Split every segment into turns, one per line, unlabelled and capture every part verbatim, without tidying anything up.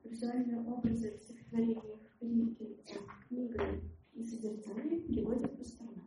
Визуальные образы в стихотворениях Рильке, книга и созерцание переводит Пастернак.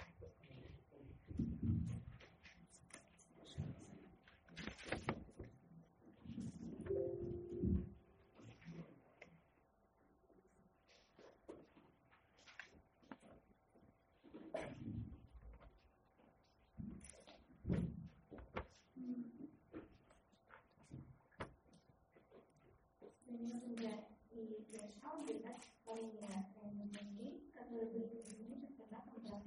И решал передать стихотворение людей, которые были извините, когда когда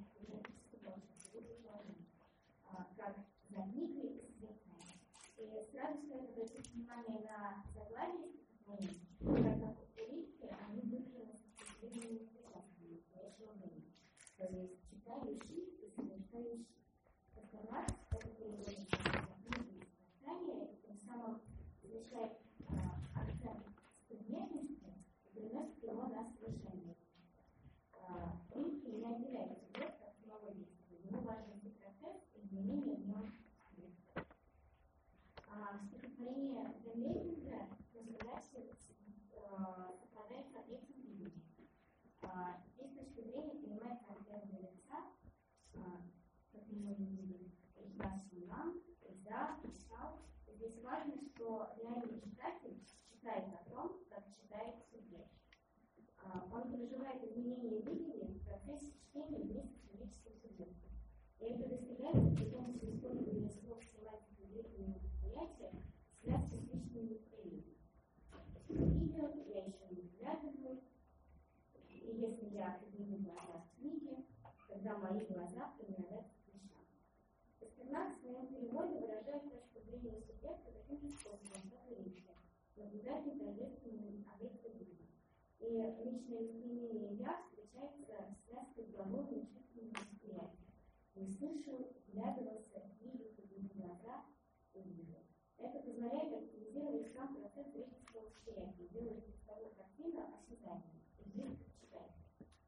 как за книгой и созерцанием. И сразу стоит обратить внимание на заглавие стихотворений, так как у Рильке они выражены с определенными причастными настоящего времени. То есть читающий и созерцающий. Пастернак это переводит на книгу и созерцание, и тем самым замечает акцент предметности и приносит его на совершение. Рильке не отделяет субъекта от самого действия. Ему важен процесс изменения в нем субъекта. В стихотворении Демлейнинга наблюдатель совпадает с объектом видения. Здесь точка зрения принимается от первого лица, как мы можем видеть, «Я сумам», «Я писал». Здесь важно, что реальный читатель читает о том, как читает субъект. Он проживает изменения видения в процессе чтения вместе с физическим субъектом. И это достигается при помощи использования слов семантики длительного восприятия в связке с личными настроениями. Видео я еще не взглядываю, и если я подниму глаза в книге, тогда мои глаза принадлежат к вещам. Пастернак в своем переводе выражает точку зрения субъекта таким же способом, как и Рильке, наблюдатель тождественный объект видения. И личное изменение «я» встречается с связкой глагола и чувственного восприятия. Не слышал, вглядывался, видел, подниму глаза, увидел. Это позволяет активизировать сам процесс зрительского восприятия, делает текстовую картину осязаемой и близко к читателю.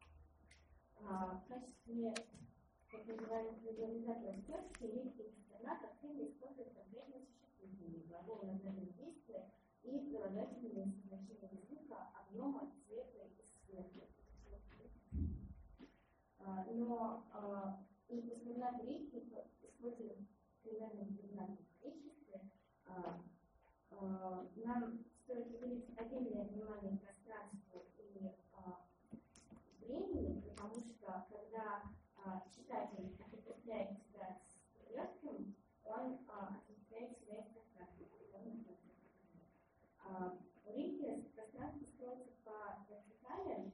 В качестве так называемых визуализаторов текста Рильке и Пастернак активно используют конкретные существительные, глаголы назначения действия и прилагательные значения звука, объема, цвета и света. Но и Пастернак и Рильке используют примерно в одинаковом количестве. Нам стоит уделить отдельное внимание пространству и времени, потому что когда читатель отождествляет себя с легким, он отождествляет себя с пространством. У Рильке пространство строится по вертикали.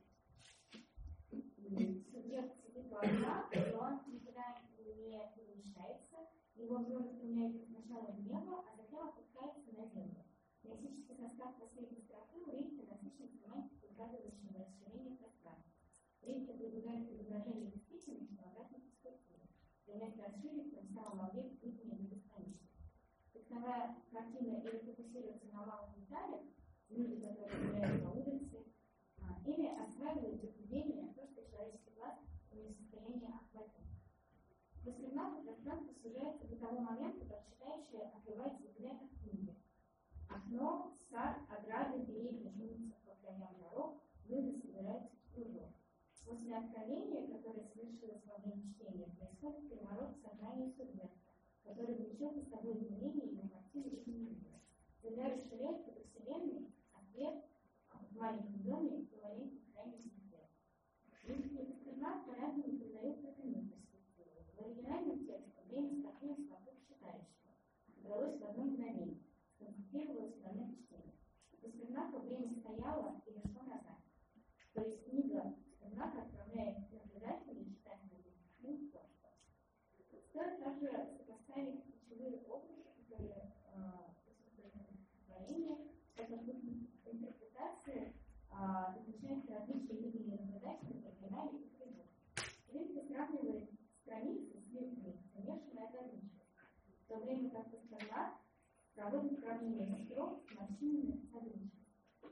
Субъект сидит у окна, но он никуда не перемещается. Его взор устремляется сначала в небо, а затем опускается на землю. Лексический состав последней строфы у Рильке насыщен семантикой, указывающей расширение пространства. Рильке предлагает изображение действительности в обратной перспективе, стремясь расширить тем самым объект видения до бесконечности. Текстовая картина или фокусируется на малых деталях, люди, которые гуляют по улице, или осваивают заблуждение, то, что человеческий глаз не в состоянии охватить. Пастернаку пространство сужается до того момента, как читающий отрывает взгляд от книги. Окно, сад, ограды, деревья, жмутся по краям дорог, люди собираются в кружок. После откровения, которое совершилось во время чтения, происходит переворот сознания субъекта, который влечет за собой изменения и мотивы изменения. Земля расширяется до вселенной, а свет в маленьком доме эквивалентен крайней звезде. Рильке и Пастернак по-разному придают этому перспективу. В оригинальном тексте время скопилось вокруг читающего, удалось в одно мгновение, сконцентрировалось в момент чтения. У Пастернака время стояло и шло назад. То есть книга Пастернака отправляет наблюдателей и читателей в прошлое. Стоит также сопоставить ключевые образы, которые присутствуют в стихотворении, так как в интерпретации отмечается различие видения наблюдателя в оригинале и переводе. Рильке сравнивает страницы с листами, замешанные различия, в то время как Пастернак проводит сравнение строк с морщинами различия.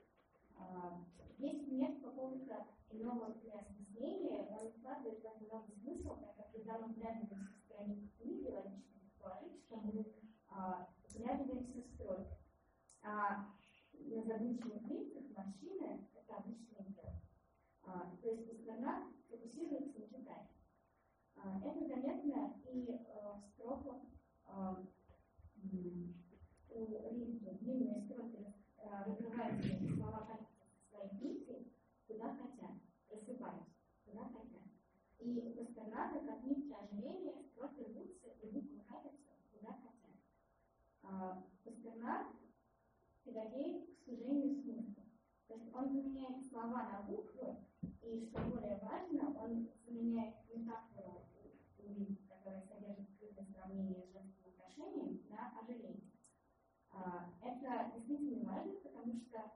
Если нет какого-то иного переосмысления, он вкладывает в это новый смысл, так как когда мы вглядываемся в страницу книги, логично предположить, что мы вглядываемся в строки. А на задумчивых лицах машины – это обычное дело. А, то есть Пастернак фокусируется на читании. А, это заметно и а, в строках а, у Рильке длинные строки а, разрываются слова своей книги «Куда хотят», просыпаются, куда хотят. И Пастернака, как нитки ожерелья, строки рвутся и буквы катятся, куда хотят. А, Пастернак педагог к сужению смысла. То есть он заменяет слова на буквы, и, что более важно, он заменяет метафору, которая содержит скрытое сравнение с женским украшением, на ожерелье. А, это действительно важно, потому что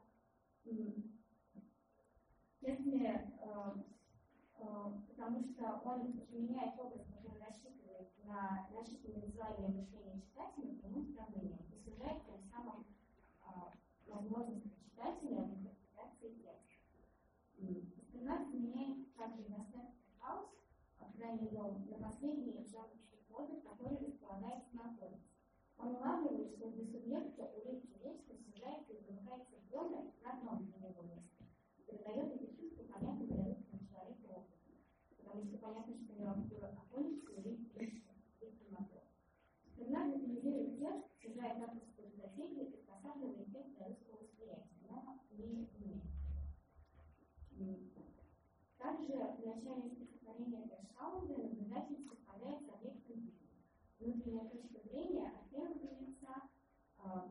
если а, а, потому что он меняет образ, который рассчитывает на рассчитанное визуальное мышление читателя прямым сравнением и сужает тем самым а, возможности читателя в интерпретации текста. Пастернак заменяет также иностранный хаос, крайний дом, на последние жалкие коды, которые располагаются на полисе. Он улавливает, что для субъекта улыбки вечно сужается и замыкается в доме на одном для него месте. Передает эти чувства понятно для русского человека опытом. Потому что понятно, что мировую околицу улыбки вечно видит мотор. Пастернак детализирует текст, сужает авторскую стратегию и посаживает текст для русского восприятия, но не умеет. Также в начале стихотворения Гершауза наблюдатель совпадает с объектом вида. Внутренняя точка зрения от первого лица. А,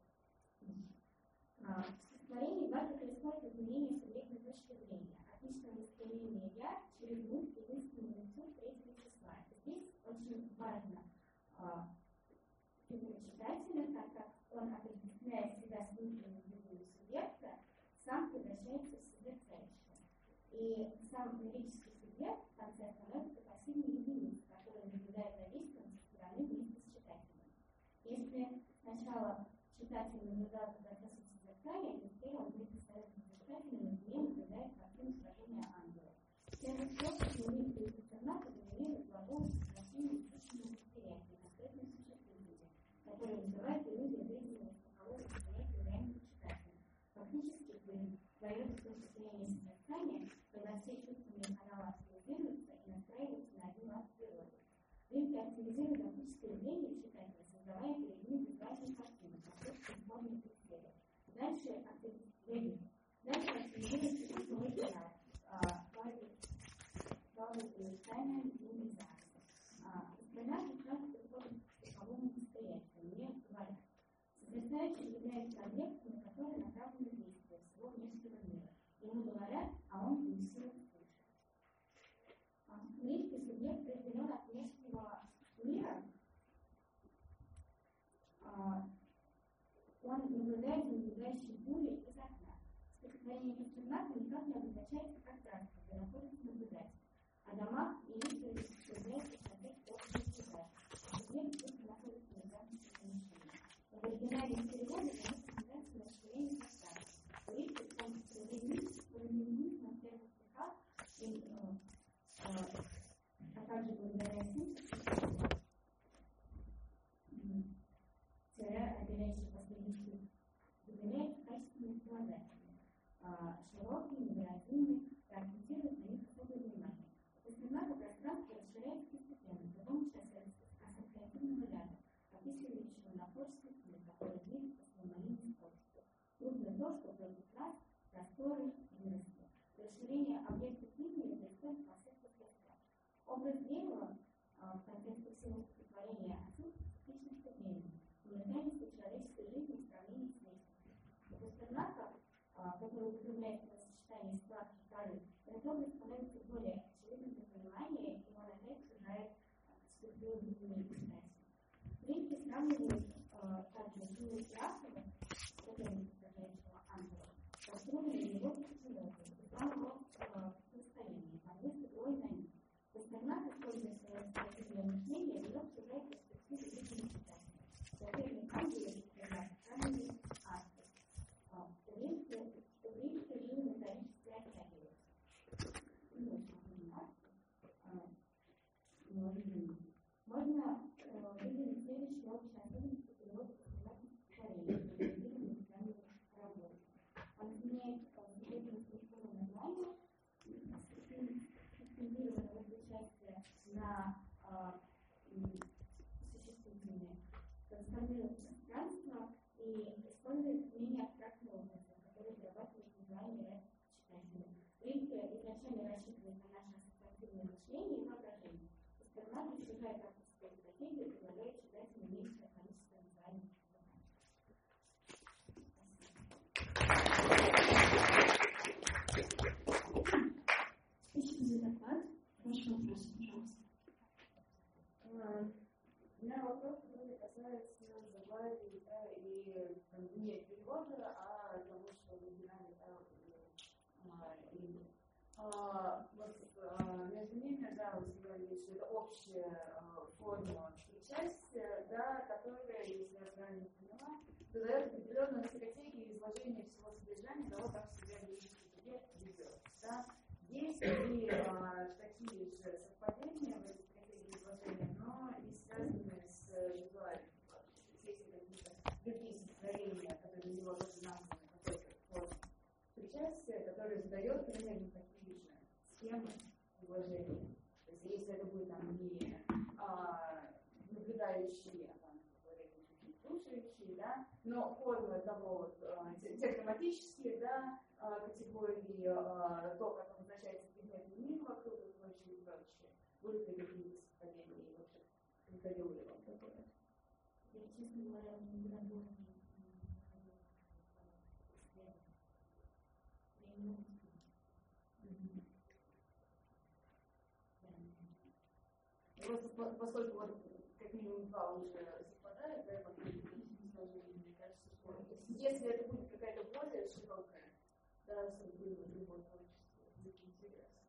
а, в стихотворении Барда происходит изменение субъектной точки зрения. От личного стремления «я» через мысль единственного лицо третьего числа. Здесь очень важно а, фигура читателя, так как он, отождествляя себя с внутренним видом субъекта, сам превращается в созерцающего. И сам лирический субъект в конце становится пассивной единицей, которая наблюдает за действием со стороны вместе с читателем. Если сначала читатель наблюдал за процессом созерцания, то теперь он вместе с читателем на земле наблюдает картину сражения ангелов. Первый способ Лирика и Пастернака доминирует глагол сокращения исключительного восприятия, конкретной существительности, которое вызывает иллюзию зрительного спокойного восприятия реального читателя. Фактически дает осуществление созерцания, когда все чувственные каналы активизируются и настраиваются на один лад природы. Рильке активизирует оптическое зрение читателя, создавая перед ним визуальную картину, посредством сборной критериев. Дальше активизирует Дальше активизируется чувствовой канал, Пастернак как раз приходит к цифровому восприятию, не вариант. Созерцающий является объектом, на который направлено действие всего внешнего мира. Ему говорят, а он фиксирует слышать. Рильский субъект разделен от внешнего мира. Он наблюдает за наблюдающей бурей из окна. Стихотворение Пастернака никак не обозначается как транспорт, где находится наблюдатель. О домах и лицах появляется субъект общего сюда. Субъект просто находится на границе помещения. В оригинале в переводе конечно называется расширение пространства. У Рильки он проведен на первых стихах, а также благодаря синтезу, теория, опирающая последний стих, выделяется качественные прилагательные, широкие, невыразимые, и акцентирует на них особое внимание. Пастернака пространство расширяется постепенно, в том числе ассоциативного ряда, описывающего напорский стиль, который движется с неумолимой скоростью. Трудно то, что против нас просторы выросли. Расширение объекта книги происходит по всех посредствах. Образ дерева в контексте всего стихотворения отсутствует специфичности времени, уникальности человеческой жизни в сравнении с лестницей. У Пастернака, который употребляет в сочетании складки коры, этот образ становится более очевидным для понимания, и он опять сужает структуру видения читателя. Рильке сравнивает также Жюля Пиаффа, которым составляющего ангела, со струнами его пятимётки, и самого состояния, подвесы двое на них. Пастернак, используя свое ассоциативное мышление, берет сюжет перспективы видения читателя. Соперник ангела Пастернака сравнивает автор. У Рильке жил металлически оттягивается. Не очень понимать. Можно выделить следующие общие особенности перевода Пастернака стихотворения, формирует пространство и использует менее абстрактные образы, которые зарабатывают визуальный ряд читателя. Рильке изначально рассчитывает на наше ассоциативное мышление и воображение. Пастернак достигает авторской стратегии и предлагает читателю меньшее количество визуальных изображений.
Спасибо за доклад. Ваши вопросы, пожалуйста.
У меня вопрос, который касается заглавий, да, и там, не перевода, а того, что в оригинале, да, а, и, а, вот, а, между ними, да, вы говорили, что это общая а, форма причастия, да, которая, если я правильно поняла, задает определенную стратегию изложения всего содержания того, как себя лирический субъект ведет. Да. Есть ли а, такие же совпадения в этой стратегии изложения, но и связанные с визуальным. Есть ли какие-то другие состояния, которые для него тоже названы какой-то формой причастия, которые задает примерно такие же схемы изложения. То есть если это будет там не а, наблюдающие, а там, слушающие, да, но формы того вот, а, те, те тематические, да, а, категории, а, то, как обозначается предметный мир вокруг и прочее, и прочее. Будут ли какие-то совпадения и вообще приходило ли вам такое?
Я, честно говоря, не знаю,
Просто поскольку вот как минимум два уже совпадают, да, по мне кажется, что если это будет какая-то более широкая, да, было любое творчество, будет интересно.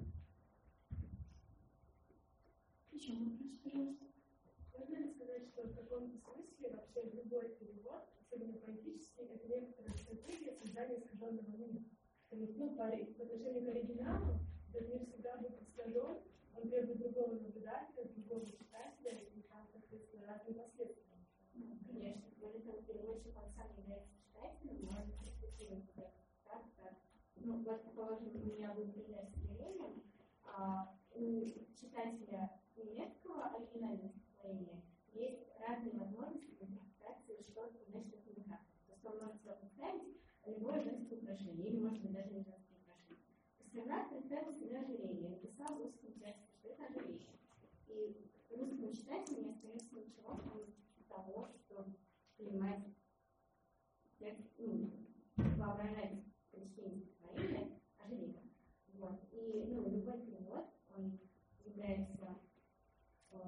Еще вопрос, пожалуйста.
Можно ли сказать, что в каком-то смысле вообще любой перевод, особенно поэтический, это некоторая стратегия создания искаженного мира? То есть, ну, по, по отношению к оригиналу, этот мир всегда будет искажен, он требует другого наблюдателя, другого читателя, и там, соответственно, разные последствия.
Ну, конечно, более того, переводчик, он сам является читателем, но он интерпретирует это так, как, ну, вот, положим, у меня был пример с Еремием, а, у читателя немецкого оригинального стихотворения есть разные возможности в интерпретации, что значит это языка. То есть он может себе представить любое женское украшение, или, может быть, даже не женское украшение. Пастернак представил себе ожерелье, написал в русском тексте, что это ожерелье. И русскому читателю не остается ничего, кроме того, что понимать текст, ну, воображать прочтение стихотворения ожерелья. Вот. И, ну, любой перевод, он является э,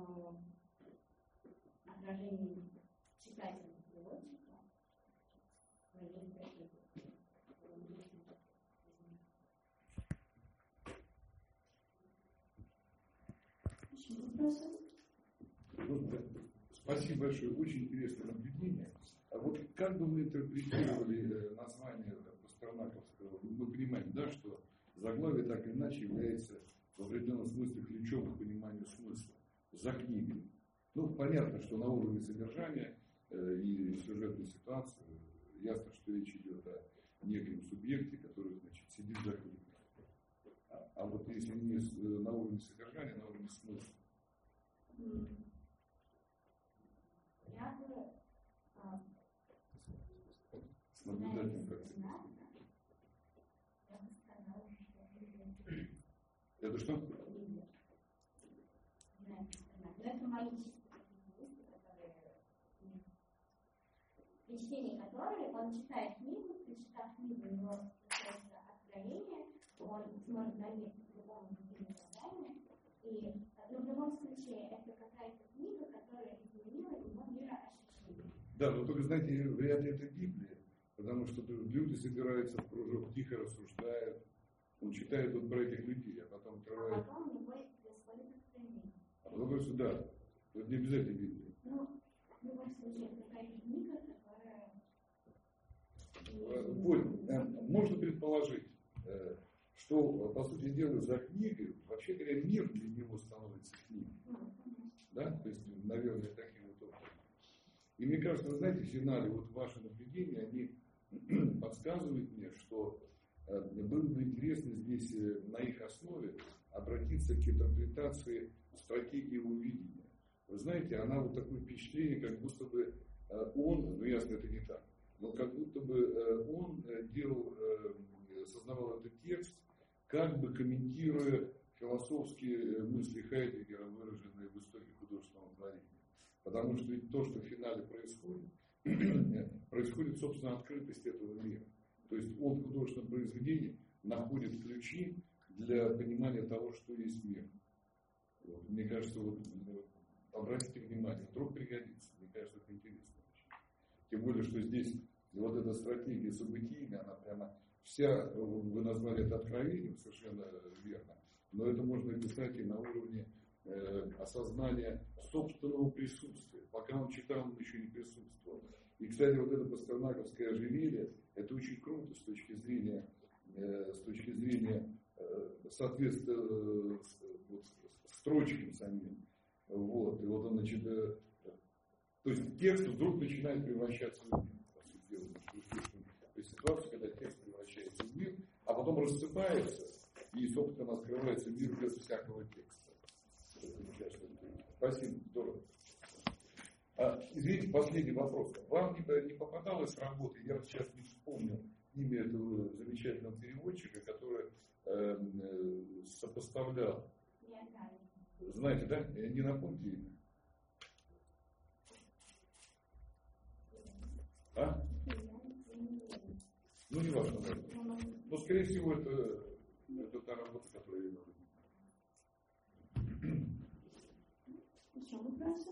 отражением читателя переводчика своей стратегии.
Еще вопросы?
Спасибо большое, очень интересное наблюдение. А вот как бы вы интерпретировали название пастернаковского? Мы понимаем, да, что заглавие так или иначе является в определенном смысле ключом к пониманию смысла за книгой. Ну, понятно, что на уровне содержания э, и сюжетной ситуации ясно, что речь идет о неком субъекте, который, значит, сидит за книгой. А, а вот если не на уровне содержания, на уровне смысла.
Я бы а,
С наблюдательным процессом.
я бы сказала, что это
Это что?
лидер. Но это мои чисто мысли, которые при чтении которой он читает книгу, прочитав книгу, у него начинается откровение, он сможет заметить по-другому другими глазами. И, ну, в любом случае, это какая-то книга, которая изменила его мироощущение.
Да, но только, знаете, вряд ли это Библия, потому что люди собираются в кружок, тихо рассуждают, он читает вот про этих людей, а потом
А
открывает.
потом у него происходит откровение.
А потом говорит, да, это не обязательно Библия.
Ну, в любом случае, это какая-то книга, которая...
Понял. Можно предположить, что, по сути дела, за книгой, вообще говоря, мир для него становится книгой. Да? То есть, наверное, таким вот образом. И мне кажется, вы знаете, в финале вот ваши наблюдения, они подсказывают мне, что было бы интересно здесь на их основе обратиться к интерпретации стратегии увидения. Вы знаете, она вот такое впечатление, как будто бы он, ну ясно, это не так, но как будто бы он делал, сознавал этот текст, как бы комментируя философские мысли Хайдеггера, выраженные в истории художественного творения. Потому что ведь то, что в финале происходит, происходит, собственно, открытость этого мира. То есть он в художественном произведении находит ключи для понимания того, что есть мир. Вот. Мне кажется, вот, обратите внимание, вдруг пригодится. Мне кажется, это интересно. Тем более, что здесь вот эта стратегия событийная, она прямо вся, вы назвали это откровением, совершенно верно, но это можно описать и на уровне э, осознания собственного присутствия. Пока он читал, он еще не присутствовал. И, кстати, вот это пастернаковское ожерелье, это очень круто с точки зрения, э, с точки зрения э, соответствия э, вот, строчкам самим. Вот. И вот он, значит, э, то есть текст вдруг начинает превращаться в мир. То есть ситуация, когда текст превращается в мир, а потом рассыпается, и, собственно, открывается мир без всякого текста. Спасибо, здорово. А, извините, последний вопрос. Вам не, не попадалось работы, я сейчас не вспомню имя этого замечательного переводчика, который э, э, сопоставлял.
Я знаю.
Знаете, да? Не напомните имя. А? Ну, не важно, да. Но, скорее всего, это, это та работа, которую я говорю.
Еще вопросы?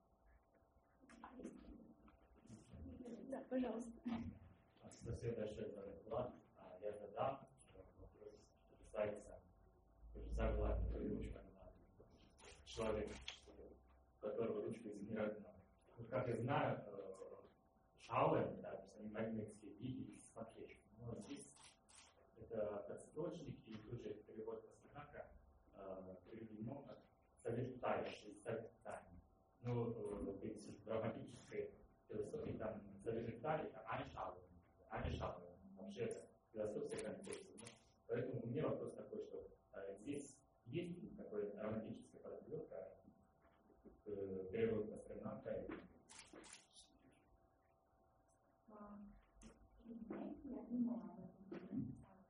Да, пожалуйста.
Спасибо большое за доклад. Я задам вопрос, что касается заглавия, ручка. Человек, которого ручка измеряет. Как я знаю, Шауэн, да, то есть они магнитские видели, смотреть. Но здесь это подстрочник и тоже перевод Пастернака переведено как содержащий содержание. Ну, в драматической философии там содержание это Айншауэн. Айншауэн. Вообще это философская концепция. Поэтому у меня вопрос такой, что здесь есть такой романтическая подборка перевод Пастернака.
Я думала об этом.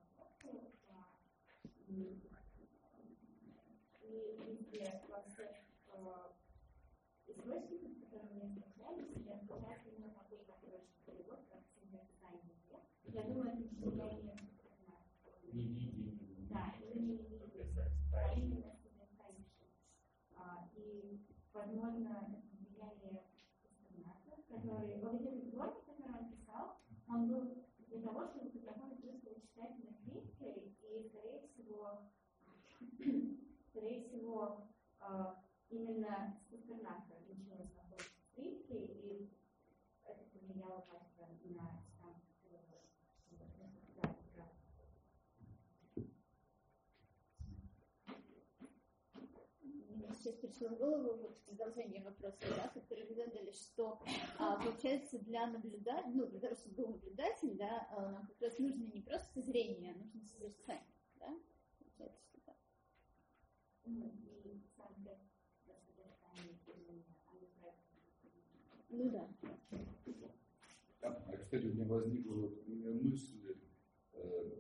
И везде, во всех источниках, с которыми мы встречались, я встречаюсь именно такой подборочный перевод, как синтезание. Я думаю, это влияние
Не видим.
Да, именно не видим, а именно синтезание. И, возможно, это влияние Пастернака, который, вот этот сборник, который он писал, он был для того, чтобы познакомить русского читателя с критикой, и, скорее всего, скорее всего, именно с Пастернака началось знакомство с критикой, и это повлияло как-то на сам перевод.
Мне сейчас пришло в голову вот продолжение вопроса, да, который вы задали, что а, получается для наблюдателя, ну, для того, чтобы был наблюдатель, да, а, нам как раз нужно не просто зрение, а нужно созерцание, да? Получается, что так.
Ну, и сам текст созерцания,
ну да.
А, кстати, у меня возникла вот мысль, э,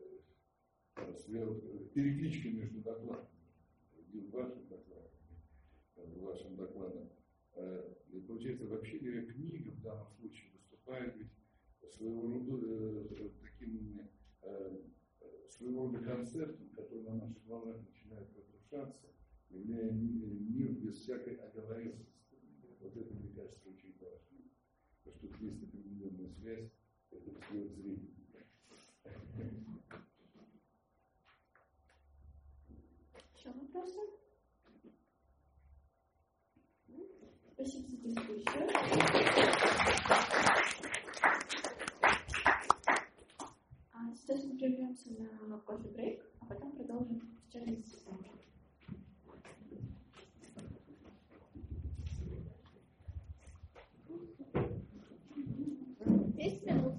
э, переклички между докладами. В вашем докладе, в вашем докладе. И получается, вообще говоря, книга в данном случае выступает ведь своего рода таким своего рода концертом, который на наших волнах начинает разрушаться, являя мир без всякой оговоренности. Вот это, мне кажется, очень важно. Потому что тут есть определенная связь, это свое зрение.
Еще вопросы? Спасибо за дискуссию. А сейчас мы прервемся на кофе-брейк, а потом продолжим вечернее заседание.
Десять минут.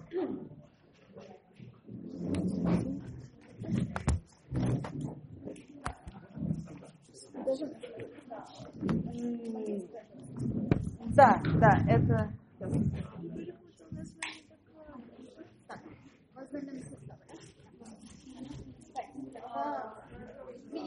Да, да, это
называется